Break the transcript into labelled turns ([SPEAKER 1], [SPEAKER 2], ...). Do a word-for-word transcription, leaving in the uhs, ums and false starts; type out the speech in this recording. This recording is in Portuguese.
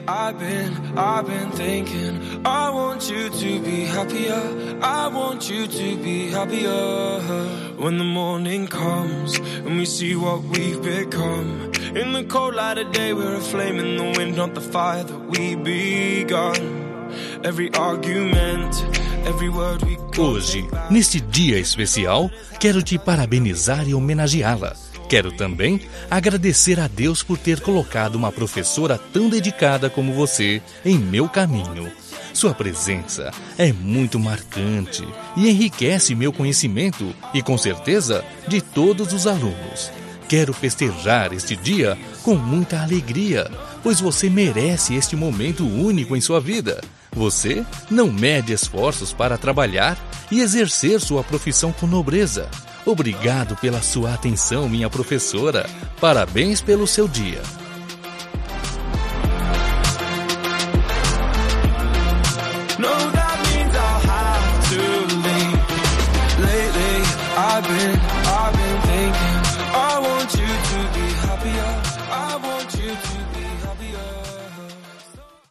[SPEAKER 1] I've been, I've been thinking, I want you to be happier, I want you to be happier. When the morning comes and we see what we've become, in the cold light of day we're a flame in the wind, not the fire that we begun. Every argument, every word we...
[SPEAKER 2] Hoje, neste dia especial, quero te parabenizar e homenageá-la. Quero também agradecer a Deus por ter colocado uma professora tão dedicada como você em meu caminho. Sua presença é muito marcante e enriquece meu conhecimento e, com certeza, de todos os alunos. Quero festejar este dia com muita alegria, pois você merece este momento único em sua vida. Você não mede esforços para trabalhar e exercer sua profissão com nobreza. Obrigado pela sua atenção, minha professora. Parabéns pelo seu dia.
[SPEAKER 1] No, that means I'll have to leave. Lately, I've been, I've been thinking, I want you to be happier, I want you to be happier.